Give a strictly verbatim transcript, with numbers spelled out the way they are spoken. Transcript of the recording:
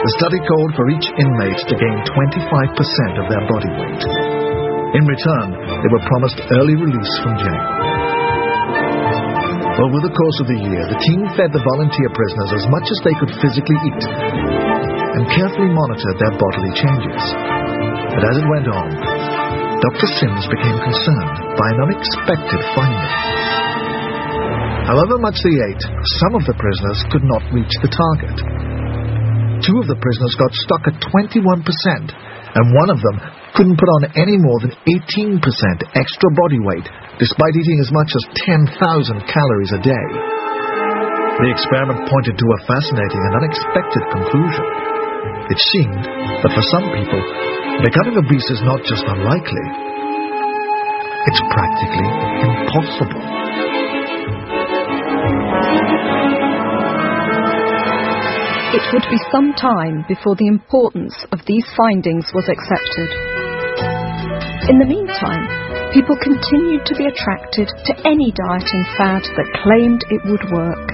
The study called for each inmate to gain twenty-five percent of their body weight. In return, they were promised early release from jail. Over the course of the year, the team fed the volunteer prisoners as much as they could physically eat and carefully monitored their bodily changes. But as it went on, Doctor Sims became concerned by an unexpected finding. However much they ate, some of the prisoners could not reach the target. Two of the prisoners got stuck at twenty-one percent, and one of them couldn't put on any more than eighteen percent extra body weight, despite eating as much as ten thousand calories a day. The experiment pointed to a fascinating and unexpected conclusion. It seemed that for some people, becoming obese is not just unlikely, it's practically impossible. It would be some time before the importance of these findings was accepted. In the meantime, people continued to be attracted to any dieting fad that claimed it would work.